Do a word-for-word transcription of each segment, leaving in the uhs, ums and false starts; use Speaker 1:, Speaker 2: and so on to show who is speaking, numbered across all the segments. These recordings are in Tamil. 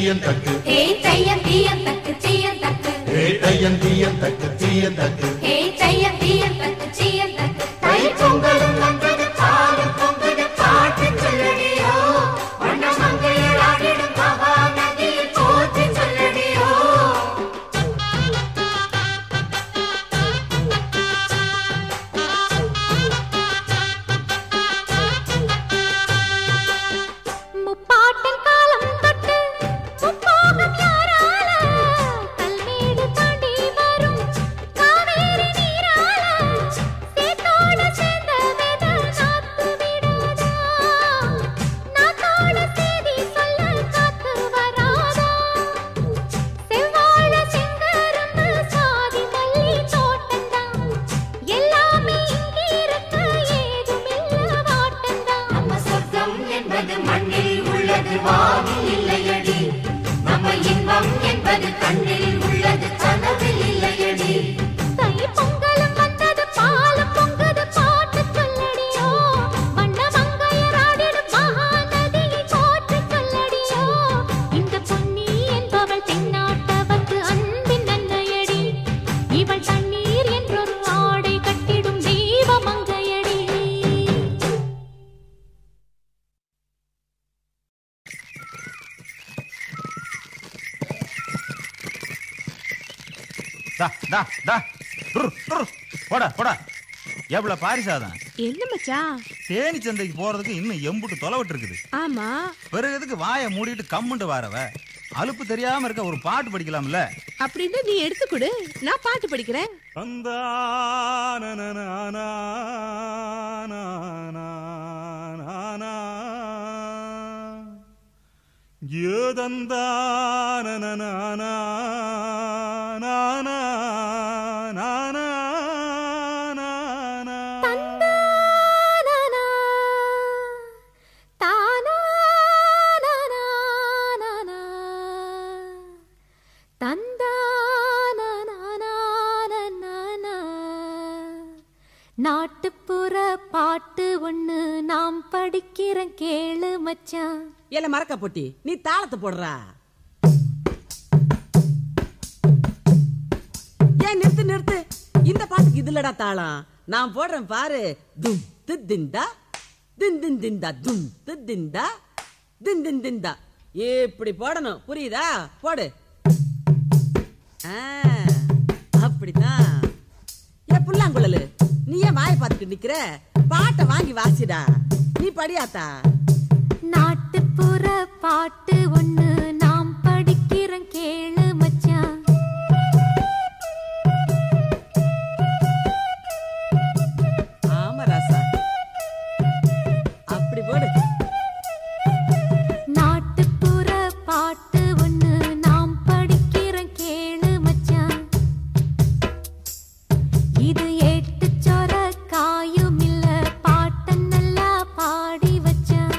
Speaker 1: தீயன் தக்கு
Speaker 2: ஹே தையம் தீயம் தக்கு தீயம் தக்கு
Speaker 1: ஹே தையன் தீயன் தக்கு தீயன் தக்கு
Speaker 2: ஹே தையம் தீயம் தக்கு தீயம் தக்கு தை பொங்கலும் வந்தது பாலும் பொங்குது பாட்டு சொல்லடியோ வண்ண மங்கையர் ஆடிடும் மகா நதியில் போற்றி சொல்லடியோ முப்பாட்டன் காலம் தொட்டு முப்போகம் யாரால கல்மேடு தாண்டி வரும் காவேரி நீரால சேத்தோட சேர்ந்த வேத நாத்து விடாதா நாத்தோட சேதி சொல்ல காத்து வராதா செவ்வாழ செங்கரும்பு சாதி மல்லி தோட்டந்தான் எல்லாமே இங்கிருக்க ஏதுமில்ல வாட்டந்தான் நம்ம சொர்க்கம் என்பது மண்ணில் உள்ளது வானில் இல்லையடி நம்ம இன்பம் என்பது கண்ணில் உள்ளது கனவில் இல்லையடி தை பொங்கலும் வந்தது பாலும் பொங்குது பாட்டு சொல்லடியோ வண்ண மங்கையர் ஆடிடும் மகா நதியில் போற்றி சொல்லடியோ இந்த பொன்னி என்பவள் தென்னாட்டவர்க்கு அன்பின் நன்மையடி இவள் தண்ணீர் என்றொரு ஆடை கட்டிடும் தெய்வ மங்கையடி
Speaker 3: டா டா டா டுர், டுர். போடா போடா எவ்வளவு பாரிசாதம்
Speaker 4: என்ன மச்சான்?
Speaker 3: தேனி சந்தைக்கு போறதுக்கு இன்னும் எம்புட்டு தொலைவிட்டு இருக்குது.
Speaker 4: ஆமா,
Speaker 3: பிறகு எதுக்கு வாயை மூடிட்டு கம்முண்டு வரவ? அலுப்பு தெரியாம இருக்க ஒரு பாட்டு படிக்கலாம்ல?
Speaker 4: அப்படின்னு நீ எடுத்து கொடு, நான் பாட்டு படிக்கிறேன்.
Speaker 2: நாட்டுப்புற பாட்டு ஒண்ணு நாம் படிக்கிறேன் கேளு மச்சான்.
Speaker 5: ஏல மறக்க போட்டி, நீ தாளத்தை போடுறா. ஏன் நிறுத்து நிறுத்து, இந்த பாட்டுக்கு இதுலடா தாளம். நான் போடுறேன் பாரு. தும் திந்தா தின் தின் திந்தா தும் திந்தா தின் தின் திந்தா. இப்படி போடணும், புரியுதா? போடு. அப்படிதான். ஏ புல்லாங்குழலு, நீ ஏன் வாயை பார்த்துட்டு நிக்கிற? பாட்டை வாங்கி வாசிடா. நீ படியாத்தா.
Speaker 2: நாட்டுப்புற பாட்டு ஒண்ணு நாம் படிக்கிறேன் கேளு மச்சான்.
Speaker 5: ஆமா ராசா, அப்படி போடு.
Speaker 2: நாட்டுப்புற பாட்டு ஒண்ணு நாம் படிக்கிறேன் கேளு மச்சான். இது எட்டு சொர காயும் இல்ல, பாட்ட நல்லா பாடி வச்சான்.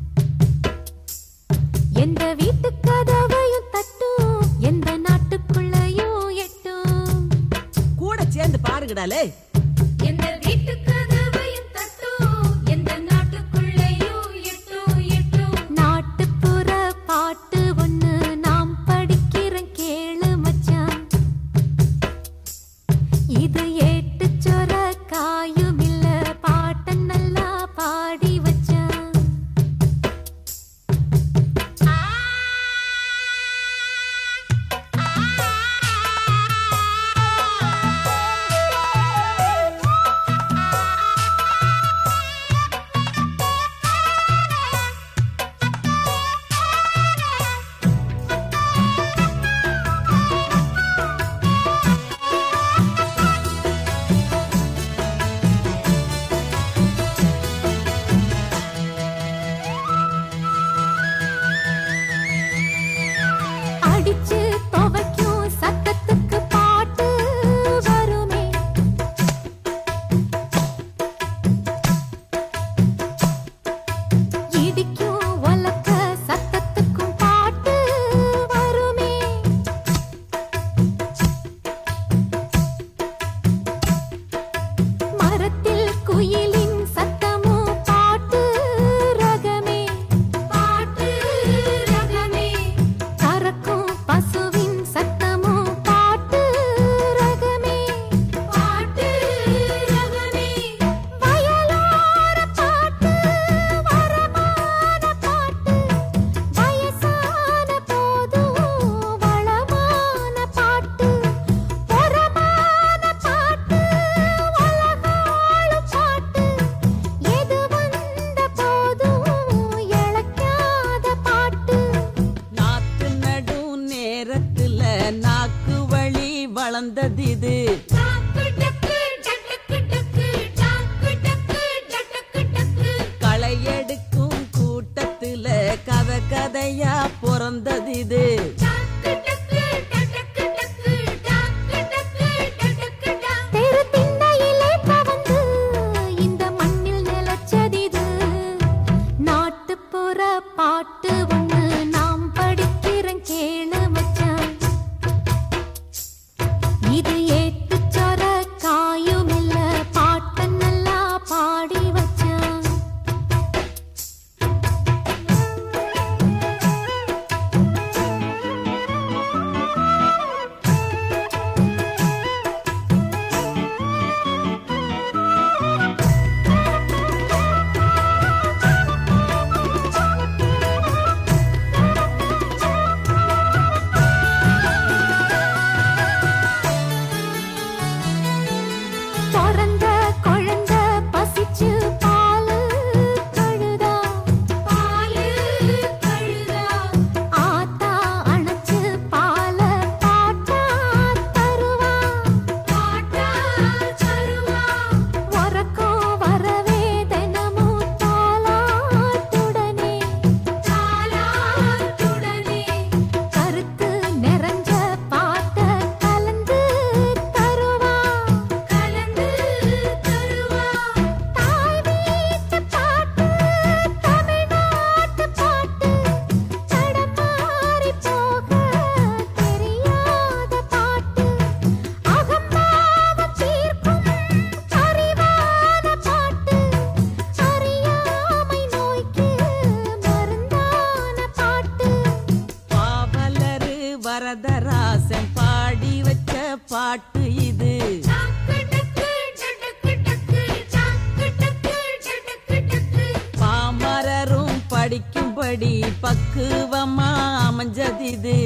Speaker 2: எந்த வீட்டு கதவையும் தட்டும், எந்த நாட்டுக்குள்ளையும் எட்டும்.
Speaker 5: கூட சேர்ந்து பாருங்கடாலே.
Speaker 2: எந்த வீட்டு கதவையும் தட்டும், எந்த நாட்டுக்குள்ளையும் எட்டும் எட்டும். நாட்டுப்புற பாட்டு ஒண்ணு நாம் படிக்கிறேன் கேளு மச்சான். இது எட்டு சொர காயும் இல்ல, பாட்ட நல்லா பாடி வச்சான்.
Speaker 5: இது. களை எடுக்கும் கூட்டத்துல கதை கதையா பிறந்தது இது.
Speaker 2: பாட்டு ஒண்ணு நாம் படிக்கிறேன் கேளு மச்சான். இது ஏத்து சொர காயும் இல்ல பாட்ட நல்லா பாடி வச்சான். வரதராசன் பாடி வச்ச பாட்டு இது. பாமரரும் படிக்கும்படி பக்குவமா அமைஞ்சது இது.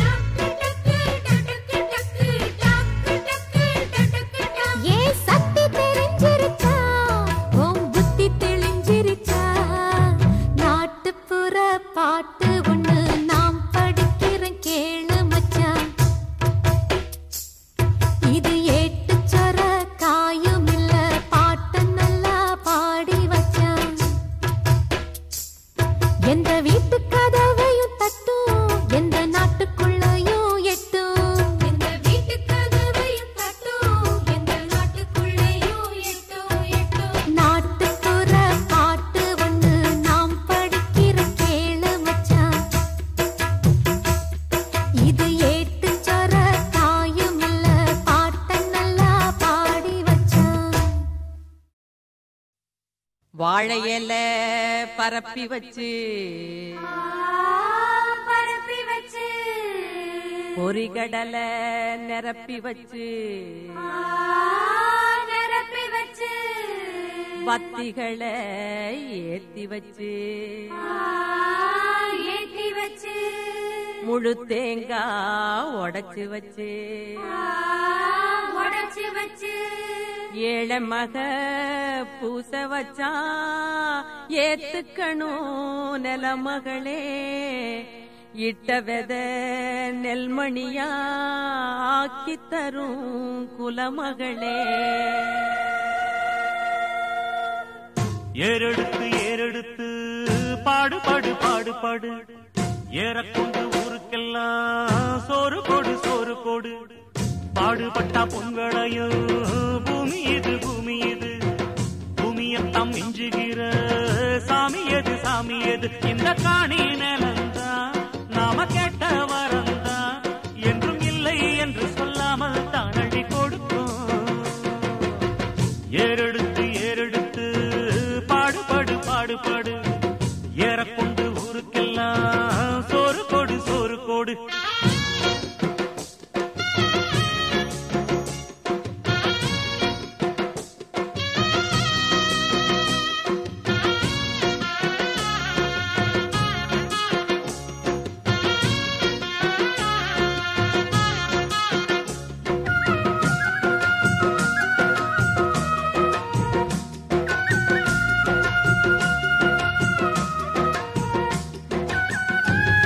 Speaker 2: நாட்டுப்புற பாட்டு ஒண்ணு நாம் படிக்கிறேன் கேளு மச்சான். இது ஏட்டு சொர காயும் இல்ல பாட்ட நல்லா பாடி வச்சான். எந்த வீட்டு கதவையும் தட்டும், எந்த நாட்டுக்குள்ளையும் எட்டும். எந்த வீட்டு கதவையும் தட்டும், எந்த நாட்டுக்குள்ளையும் எட்டும் எட்டும். நாட்டுப்புற பாட்டு ஒண்ணு நாம் படிக்கிற கேளு மச்சான். இது ஏட்டு சொர காயும் இல்ல பாட்ட நல்லா பாடி வச்சான்.
Speaker 5: வாழை இலை பரப்பி வச்சு
Speaker 2: பரப்பி வச்சு
Speaker 5: பொறிகடலை நிரப்பி வச்சு
Speaker 2: நிரப்பி வச்சு
Speaker 5: பத்திகளை ஏத்தி வச்சு
Speaker 2: ஏற்றி வச்சு
Speaker 5: முழு தேங்காய் உடைச்சு வச்சு
Speaker 2: உடைச்சு வச்சு
Speaker 5: ஏழை மக பூச வச்சா ஏத்துக்கணும் நிலமகளே. இட்ட வெத நெல்மணியா ஆக்கி தரும் குலமகளே.
Speaker 6: ஏறெடுத்து ஏறெடுத்து பாடு பாடு பாடு பாடு ஏறக்கொண்டு ஊருக்கெல்லாம் சோறு கொடு சோறு கொடு. பாடுபட்டா பொங்கலையும் பூமி இது பூமி இது. பூமியத்தாம் மிஞ்சுகிற சாமி எது சாமி எது. இந்த காணி நிலந்தா நாம கேட்ட வரந்தா என்றும் இல்லை என்று சொல்லாமல் தான் அள்ளி கொடுக்கும். ஏறெடுத்து ஏறெடுத்து பாடுபடு பாடுபடு ஏறக்கொண்டு ஊருக்கெல்லாம் சோறு கொடு சோறு கொடு.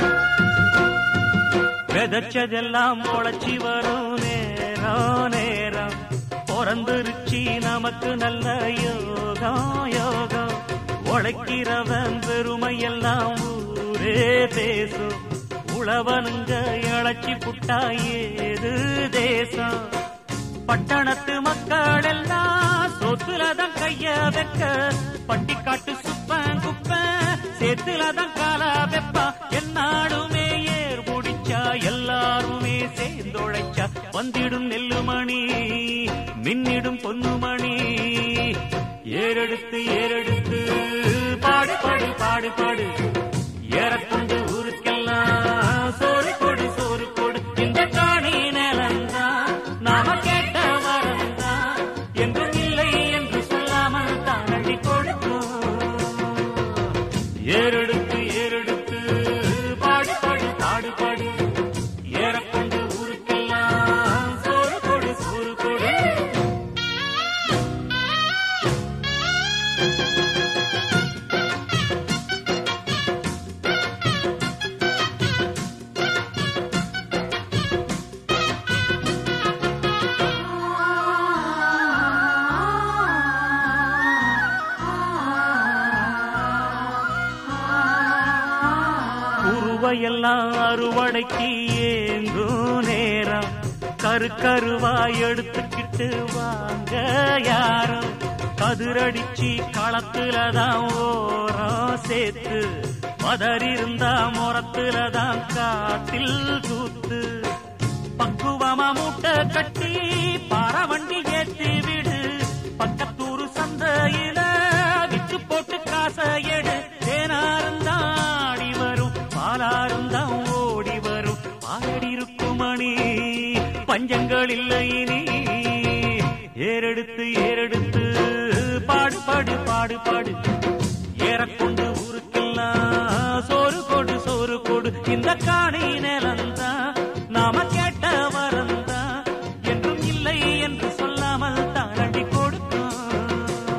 Speaker 6: விதைச்சதெல்லாம் முளைச்சி வரும் நேரம் நேரம் பிறந்துருச்சி நமக்கு நல்ல யோகம் யோகம். உழைக்கிறவன் பெருமையெல்லாம் ஊரே பேசும். உழவனுங்க இழைச்சி புட்டா ஏது தேசம். பட்டணத்து மக்கள் எல்லாம் சொத்துலதான் கைய வைக்க. பட்டிக்காட்டு சுப்பன் குப்பன் சேத்துலதான் காலா வெப்பா. என்னாலுமே ஏர் முடிச்சா எல்லாருமே சேர்ந்தொழைச்சா வந்திடும் நெல்லுமணி மின்னிடும் பொன்னுமணி. ஏறெடுத்து ஏறெடுத்து பாடு பாடு பாடு பாடு. ஏறக்கொண்டு ஊருக்கெல்லாம் சோறு கொடு சோறு கொடு. இந்த காணி நிலந்தான் நாம கேட்ட வரந்தான். என்றும் இல்லை என்று சொல்லாமல் தான் அள்ளி கொடுக்கும். ஏறெடுத்து ஏறெடுத்து பாடு பாடு பாடு பாடு. ஏறக்கொண்டு ஊருக்கெல்லாம் சோறு கொடு சோறு கொடு. எல்லாம் அறுவடைக்கு ஏங்கும் நேரம். கரு கருவாய் எடுத்துக்கிட்டு வாங்க யாரும். கதிரடிச்சி களத்துலதான் ஓரம் சேர்த்து. மதறிருந்தா முறத்துலதான் காட்டில் கூத்து. பக்குவமா மூட்டை கட்டி பாரவண்டி ஏற்றி விடு. பக்கத்தூரு சந்தையில விற்று போட்டு காசை எடு. தேனாருந்தாடி வரும் பாலாருந்தான் ஓடி வரும். பாலடி இருக்குமணி பஞ்சங்கள் இல்லை இனி. ஏறெடுத்து ஏறெடுத்து பாடு பாடு பாடு பாடு. ஏறக்கொண்டு ஊருக்கெல்லாம் சோறு கொடு சோறு கொடு. இந்த காணி நிலந்தான் நாம கேட்ட வரந்தான். என்றும் இல்லை என்று சொல்லாமல் தான் அடி கொடுக்கும்.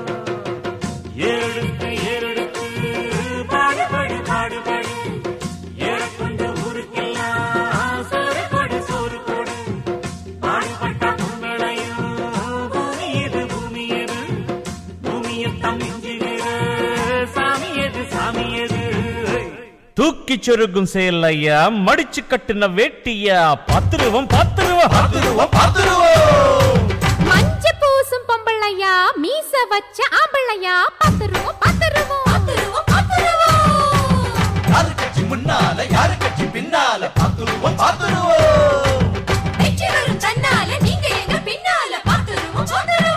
Speaker 6: ஏறெடுத்து ஏறெடுத்து பாடு பாடு பாடு பாடு. ஏறக்கொண்டு ஊருக்கெல்லாம் சோறு கொடு சோறு கொடு. பாடுபட்ட பொங்கலையும் பூமி எது பூமி எது. பூமியத்தம் இஞ்சுகிற சாமி எது சாமி எது. தூக்கி சொருகும் செயல் ஐயா மடிச்சு கட்டுன வேட்டியா. பத்துருவம் பத்துருவம் பத்துருவம் பத்துருவம்.
Speaker 2: மஞ்ச பூசும் பொம்பளையா மீச வச்ச ஆம்பளையா. பத்துருவம் பத்துருவம் பத்துருவம் பத்துருவம்.
Speaker 1: யாரு கட்சி முன்னால யாரு கட்சி பின்னால பாத்துருவோம் பாத்துருவோம்.
Speaker 2: வெற்றி வரும் தன்னால நீங்க எங்க பின்னால. பத்துருவம் பத்துருவம்.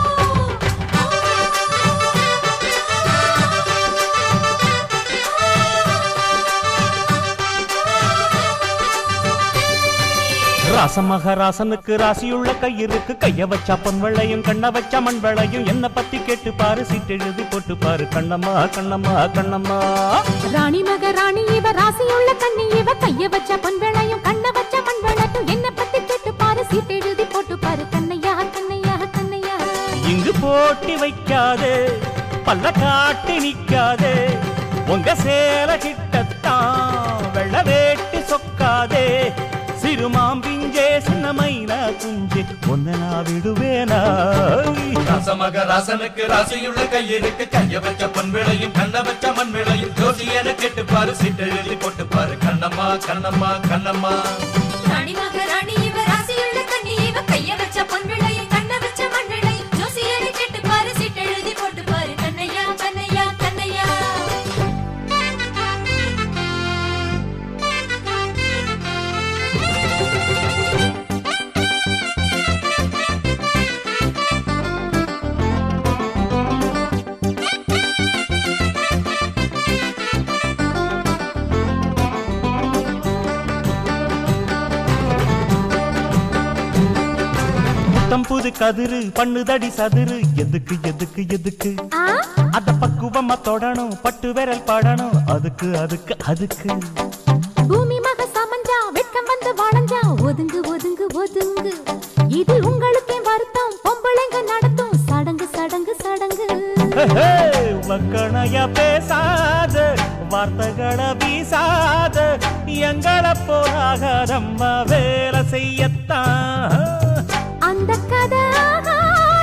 Speaker 6: ராசமகராசனுக்கு ராசியுள்ள கையிருக்கு. கைய வச்சா பொன் வெள்ளையும் கண்ண வச்சா மண் வெள்ளையும். என்ன பத்தி கேட்டு பாரு சீட்டெழுதி போட்டு பாரு. கண்ணம்மா கண்ணம்மா கண்ணம்மா.
Speaker 2: ராணி மக ராணி இவ ராசியுள்ள கண்ணி இவ. கைய வச்ச பொன் வெள்ளையும் கண்ண வச்ச மண் வெள்ளையும். என்ன பத்தி கேட்டு பாரு சீட்டெழுதி போட்டு பாரு. கண்ணையா கண்ணையா கண்ணையா.
Speaker 6: இங்கு போட்டி வைக்காதே பல்ல காட்டி நிக்காதே. உங்க சேல கிட்டத்தான் வெள்ள வேட்டி சொக்காதே. சிறுமாம்பிஞ்சே சின்னமைன குஞ்சு ஒன்ன நான் விடுவேனா.
Speaker 1: ராசமக ராசனுக்கு ராசியுள்ள கையிருக்கு. கைய வச்ச பொன் விளையும் கண்ண வச்ச மண் விளையும். ஜோசியன கேட்டு பாரு சீட்டு எழுதி போட்டு பாரு. கண்ணம்மா கண்ணம்மா கண்ணம்மா.
Speaker 2: ராணி மக ராணி இவ ராசியுள்ள கண்ணி இவ. கைய வச்ச பொன் வெள்ளையும் கண்ண வச்ச மண் வெள்ளையும். ஜோசியனை கேட்டு பாரு சீட்டெழுதி போட்டு பாரு. கண்ணையா கண்ணையா கண்ணையா.
Speaker 6: புது கதிரு பண்ணுதடி சதுரு. எதுக்கு எதுக்கு எதுக்கு அத பக்குவமா தொடணும். பட்டு விரல் படணும். அதுக்கு அதுக்கு அதுக்கு.
Speaker 2: பூமி மக சமஞ்சா வெட்கம் வந்து வளைஞ்சா. ஒதுங்கு ஒதுங்கு ஒதுங்கு. இது உங்களுக்கே வருத்தம். பொம்பளைங்க நடத்தும் சடங்கு சடங்கு சடங்கு.
Speaker 6: வக்கணைய பேசாத வார்த்தைகளை வீசாத. எங்களை போலாக நம்ம வேலை செய்யத்தான்.
Speaker 2: அந்த கதை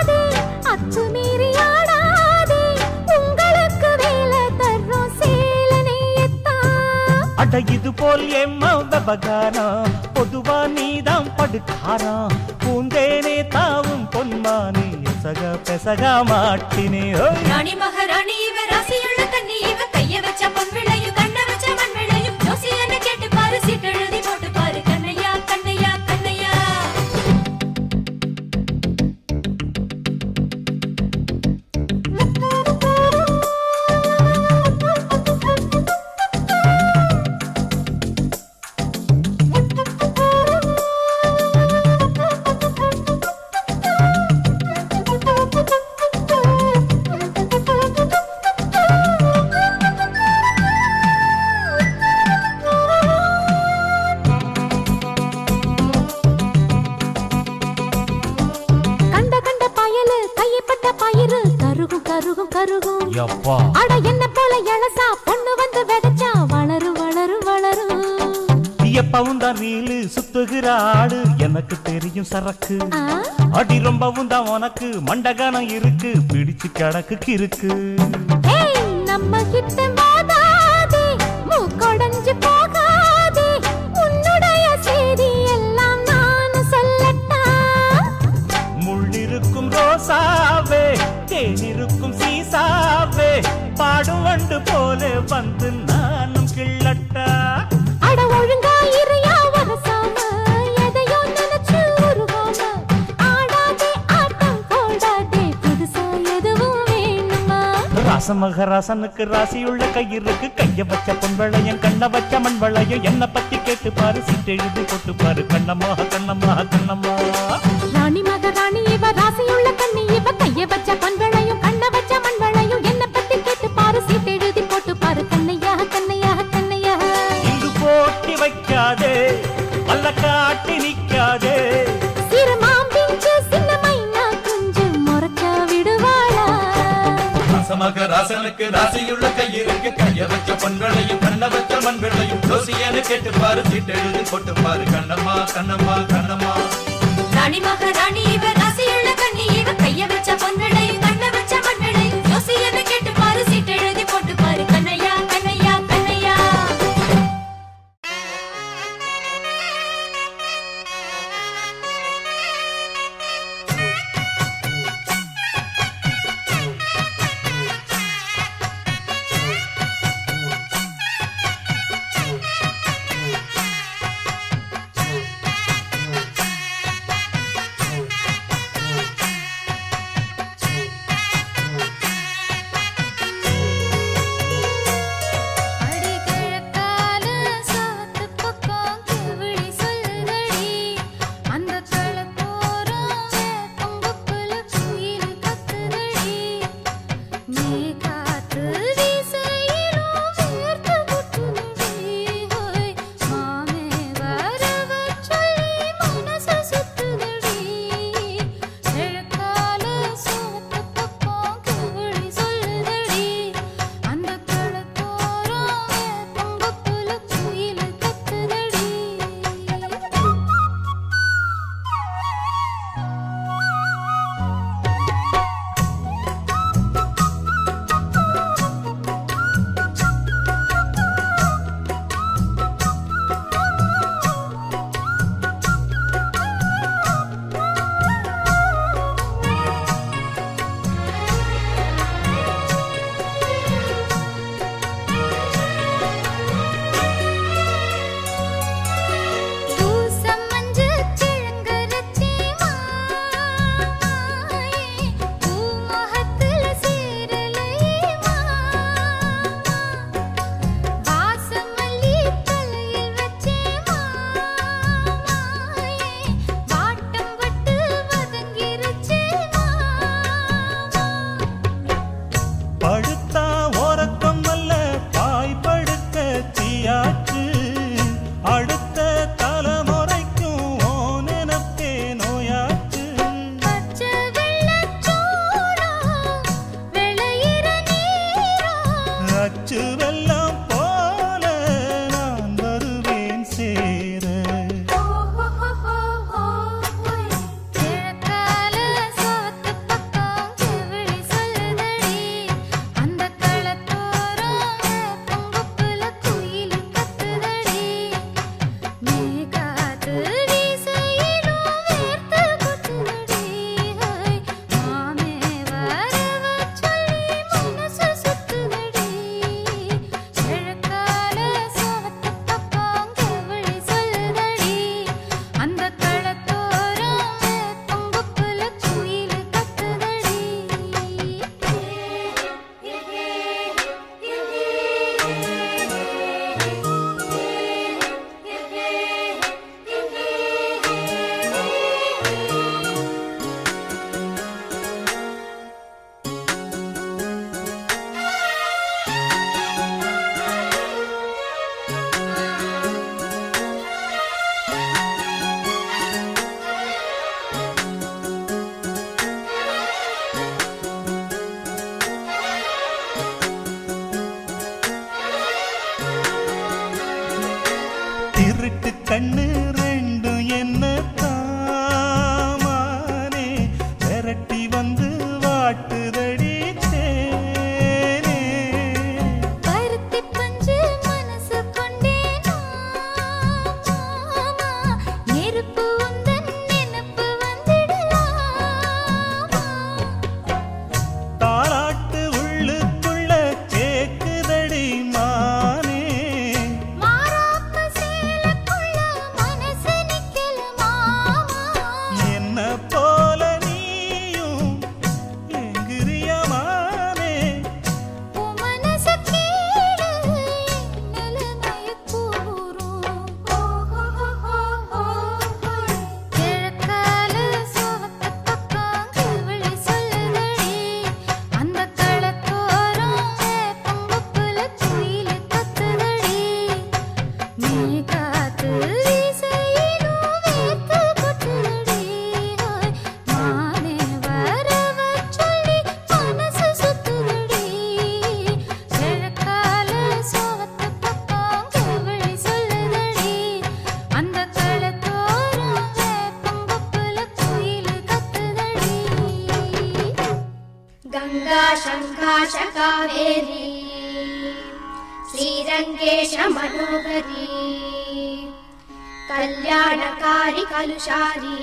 Speaker 6: அட இது போல் எம்ம விவகாரம் பொதுவா நீதான் படுக்காராம் பூந்தேனே தாவும் பொன்மானே எசக பெசக மாட்டினே
Speaker 2: ராணி மகாராணி இவ ராசியுள்ள கண்ணி இவ கைய வச்ச பொன் விளையும் கண்ண வச்ச மண் விளையும் ஜோசியனை கேட்டு பாரு சீட்டெழுதி போட்டு பாரு கண்ணையா கண்ணையா கண்ணையா அட என்ன போல எழசா பொண்ணு வந்து வெதச்சா வளரு வளரு வளரு
Speaker 6: எப்பவும் தான் ரீலு சுத்துகிற ஆடு எனக்கு தெரியும் சரக்கு அடி ரொம்பவும் தான் உனக்கு மண்டகானம் இருக்கு பிடிச்சு கிடக்கு கிறுக்கு
Speaker 2: நம்ம கிட்ட மோதாதே மூக்கொடைஞ்சு போகாதே உன்னுடைய செய்தி எல்லாம் நான் சொல்லட்டா
Speaker 6: முள்ளிருக்கும் ரோசாவே தேனிருக்கும் சீசாவே பாடும் வண்டு போல வந்து நானும் கிள்ளட்டா
Speaker 2: அட ஒழுங்கா இறையா வரசாம எதையோ நினைச்சு உருவாம ஆடாதே ஆட்டம் போடாதே புதுசா எதுவும் வேணுமா
Speaker 6: ராசமகராசனுக்கு ராசியுள்ள கையிருக்கு கைய வச்ச பொன் வளையம் கண்ண வச்ச மண் வளையம் என்ன பத்தி கேட்டு பாரு சீட்டெழுதி போட்டு பாரு கண்ணம்மா கண்ணம்மா கண்ணம்மா
Speaker 2: ராணி மகாராணி இவ ராசியுள்ள கண்ணி இவ கைய வச்ச பொன் வளையும் கண்ண வச்ச மண் வளையும் என்ன பத்தி கேட்டு பாரு சீட்டெழுதி போட்டு பாரு கண்ணையா கண்ணையா கண்ணையா
Speaker 6: இங்கு போட்டி வைக்காதே வல்ல காட்டி நிக்காதே
Speaker 2: சிறு மாம்பிஞ்சு சின்ன மைனா கொஞ்சம் முறைச்சா விடுவாளா
Speaker 1: ராசமக ராசனுக்கு ராசியுள்ள கையிருக்கு கைய வச்ச பொன்களையும் கண்ண வச்ச மண்களையும் ஜோசியனை கேட்டு பாரு சீட்டெழுதி போட்டு பாரு கண்ணம்மா கண்ணம்மா கண்ணம்மா
Speaker 2: ராணி மகாராணி இவ ராசியுள்ள கண்ணி இவ கைய வச்ச பொன்களையும் கண்ண வச்ச மண்களையும் ஜோசியனை கேட்டு பாரு சீட்டெழுதி போட்டு பாரு கண்ணையா கண்ணையா கண்ணையா गंगा शंकाश कावेरी श्रीरंगेश मनोहरी कल्याणकारी कलुषारी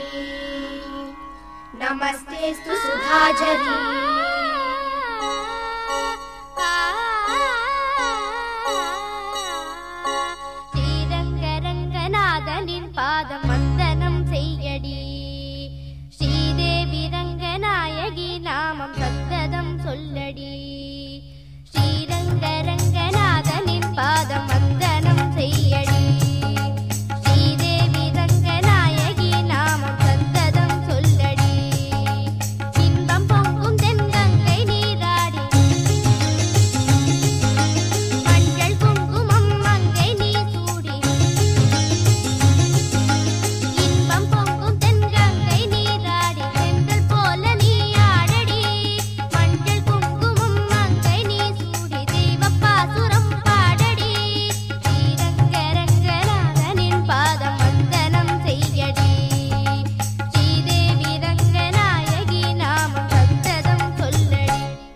Speaker 2: नमस्तेस्तु सुधाझरी
Speaker 7: ஸ்ரீரங்கரங்கநாதனின் பாதம் வந்தனம் செய்யடி ஸ்ரீதேவி ரங்கநாயகி நாமம் சந்ததம் சொல்லடி ஸ்ரீரங்கரங்கநாதனின் பாதம் வந்தனம் செய்யடி ஸ்ரீதேவி ரங்கநாயகி நாமம் சந்ததம் சொல்லடி இன்பம் பொங்கும் தென்கங்கை நீராடி மஞ்சள் குங்குமம் மங்கை நீ சூடி இன்பம் பொங்கும் தென்கங்கை நீராடி செந்தல் போல நீ ஆடடி மஞ்சள் குங்குமம் மங்கை நீ சூடி தெய்வப்பாசுரம் பாடடி ஸ்ரீரங்கரங்கநாதனின் பாதம் வந்தனம் செய்யடி ஸ்ரீதேவி ரங்கநாயகி நாமம் சந்ததம் சொல்லடி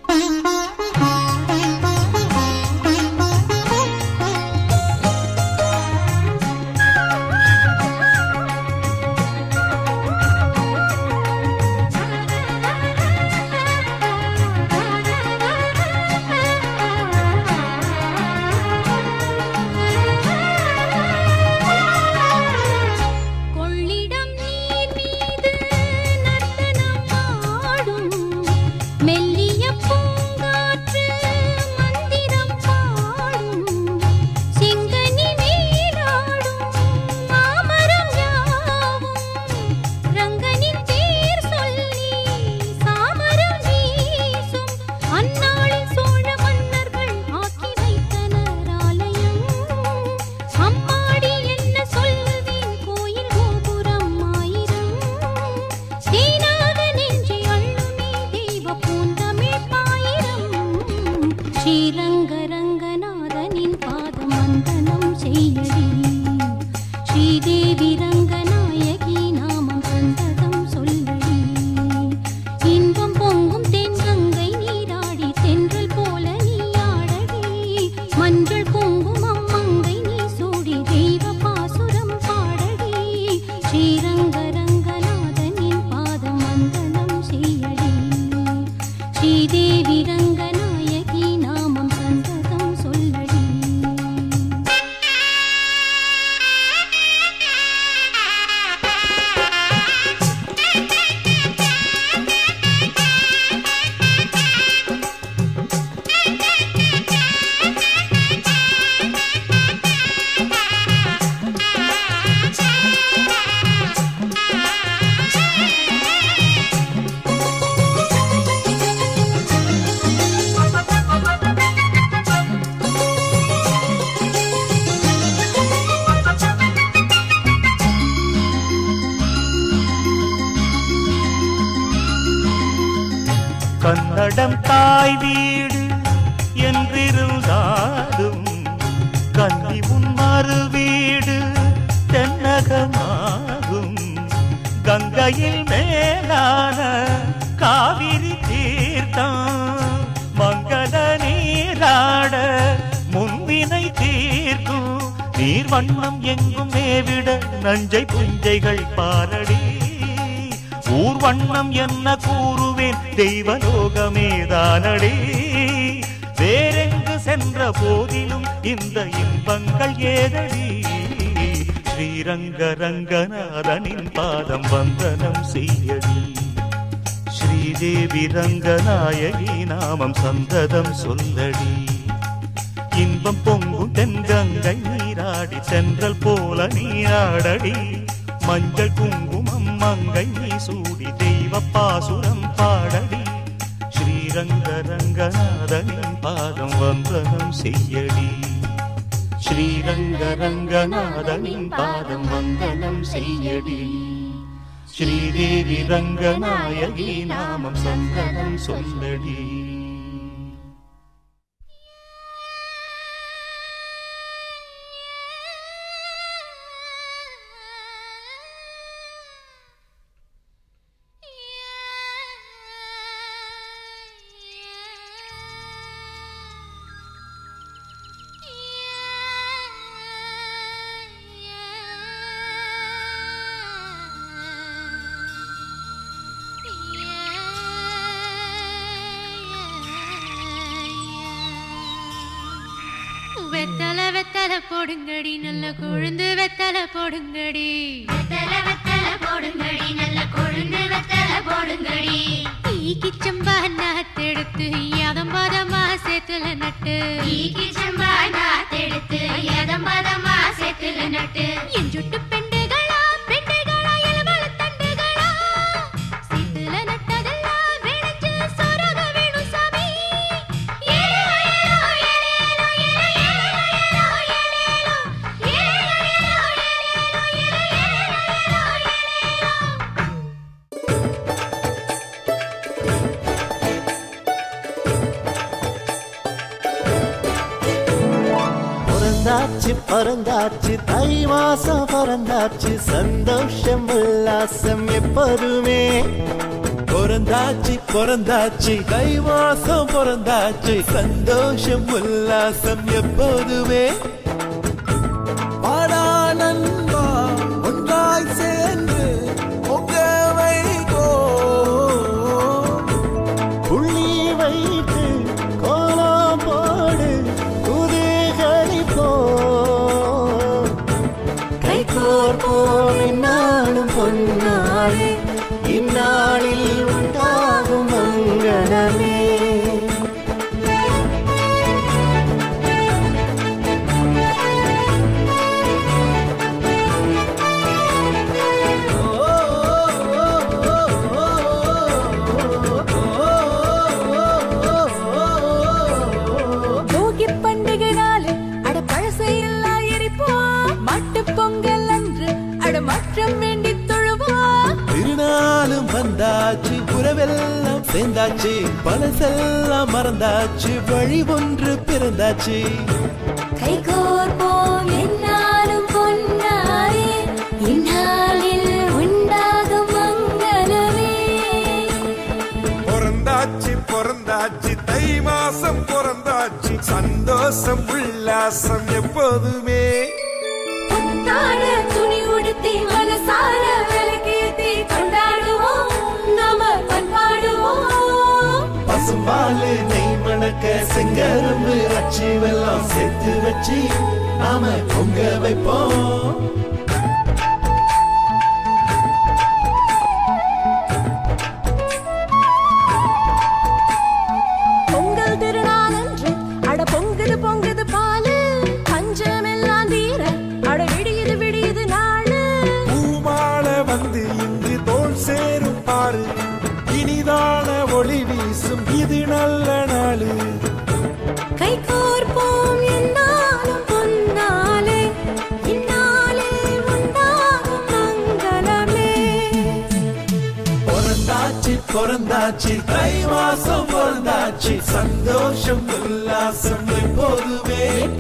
Speaker 7: கொள்ளிடம் நீர் மீது நர்த்தனம் ஆடும் மெல்லிய பூங்காற்று மந்திரம் பாடும் சிங்கனி நீராடும் மாமரம் யாவும் ரங்கனின் பேர் சொல்லி சாமரம் வீசும் அந்நாளில் சோழ மன்னர்கள் ஆக்கி வைத்தனர் ஆலயம் அம்மாடி என்ன சொல்லுவேன் கோயில் கோபுரம் ஆயிரம் தேனாக நெஞ்சை அள்ளுமே தெய்வ பூந்தமிழ் பாயிரம் ஸ்ரீரங்கரங்கநாதனின் பாதம் வந்தனம் செய்யடி ஸ்ரீதேவி ரங்கநாயகி நாமம் சந்ததம் சொல்லடி இன்பம் பொங்கும் தென்கங்கை நீராடி தென்றல் போல நீ ஆடடி மஞ்சள் குங்குமம் மங்கை நீ சூடி தெய்வ பாசுரம் பாடடி ஸ்ரீரங்கரங்கநாதனின் பாதம் வந்தனம் செய்யடி ஸ்ரீதேவி ரங்கநாயகி நாமம் சந்ததம் சொல்லடி
Speaker 6: கன்னடம் தாய் வீடு என்றிருந்தாலும் கன்னி உன் மறு வீடு தென்னகமாகும் கங்கையில் மேலான காவிரி தீர்த்தம் மங்கள நீராட முன்வினை தீர்க்கும் நீர் வண்ணம் எங்கும் மேவிட நஞ்சை புஞ்சைகள் பாரடி ஊர் வண்ணம் என்ன கூறுவேன் தெய்வலோகமேதானடி வேறெங்கு சென்ற போதிலும் இந்த இன்பங்கள் ஏதடி ஸ்ரீரங்கரங்கநாதனின் பாதம் வந்தனம் செய்யடி ஸ்ரீதேவி ரங்கநாயகி நாமம் சந்ததம் சொல்லடி இன்பம் பொங்கும் தென்கங்கை நீராடி சென்றல் போல நீராடடி மஞ்சள் குங்குமம் மங்கை நீ சூடி தெய்வ பாசுரம் பாடடி ஸ்ரீரங்கரங்கநாதனின் பாதம் வந்தனம் செய்யடி ஸ்ரீரங்கரங்கநாதனின் பாதம் வந்தனம் செய்யடி ஸ்ரீதேவி ரங்கநாயகி நாமம் சந்ததம் சொல்லடி
Speaker 8: வெத்தலை வெத்தலை போடுங்கடி நல்ல கொழுந்து வெத்தலை போடுங்கடி
Speaker 2: வெத்தலை வெத்தலை போடுங்கடி நல்ல கொழுந்து வெத்தலை போடுங்கடி
Speaker 8: ஈக்கி சம்பா நாத்தெடுத்து யதம் பதமா சேத்துல நட்டு
Speaker 2: ஈக்கி சம்பா நாத்தெடுத்து யதம் பதமா சேத்துல நட்டு
Speaker 8: என் சுட்டு பெண்டுகளா பெண்டுகளா இளமல தண்டுகளா சேத்துல நட்டதெல்லாம் விளைஞ்சு சொரக வேணும் சாமி
Speaker 2: ஏலோ ஏலோ ஏலோ ஏலோ ஏலோ ஏலோ
Speaker 9: பிறந்தாச்சு பிறந்தாச்சு தை மாசம் பிறந்தாச்சு சந்தோஷம் உல்லாசம் எப்போதுமே
Speaker 10: பிறந்தாச்சு பிறந்தாச்சு தை மாசம் பிறந்தாச்சு சந்தோஷம் உல்லாசம் எப்போதுமே வாடா நண்பா ஒன்றாய் சேர்ந்து பொங்க வைகோ
Speaker 9: புள்ளி வைத்து கோலம் போடு குதூகலிப்போ கை கோர்ப்போம் இந்நாளும் பொன்னாளே இந்நாளில் உண்டாகும் மங்களமே
Speaker 8: போகி பண்டிகை நாளில் அட பழசையெல்லாம் எரிப்போம் மாட்டு பொங்கல் அன்று அட மாற்றம் வேண்டி தொழுவோம்
Speaker 10: திருநாளும் வந்தாச்சு உறவெல்லாம் சேர்ந்தாச்சு பழசெல்லாம் மறந்தாச்சு வழி ஒன்று பிறந்தாச்சு
Speaker 8: கை கோர்ப்போம் என்னாலும் பொன்னாரே இந்நாளில் உண்டாகும் மங்களமே
Speaker 11: பிறந்தாச்சு பிறந்தாச்சு தை மாசம் பிறந்தாச்சு சந்தோஷம் உல்லாசம் எப்போதுமே
Speaker 8: புத்தாட துணி உடுத்தி மனசார விளக்கேத்தி கொண்டாடுவோம் நாம பண்பாடுவோம்
Speaker 10: பசும்பாலு நெய் மணக்க செங்கரும்பு அச்சு வெல்லம் சேர்த்து வச்சு நாம பொங்க வைப்போம்
Speaker 8: பொங்கல் திருநாள் அன்று அட பொங்குது பொங்குது பாலு பஞ்சமெல்லாம் தீர அட விடியுது விடியுது நாளு
Speaker 11: பூமால வந்து இங்கு தோல் சேரும் பாரு இனிதான ஒளி வீசும் இது நல்ல நாளு
Speaker 8: கை கோர்ப்போம் என்னாலும் பொன்னாலே இந்நாளில் உண்டாகும் மங்களமே
Speaker 10: பிறந்தாச்சு பிறந்தாச்சு தை மாசம் பிறந்தாச்சு சந்தோஷம் உல்லாசம் எப்போதுமே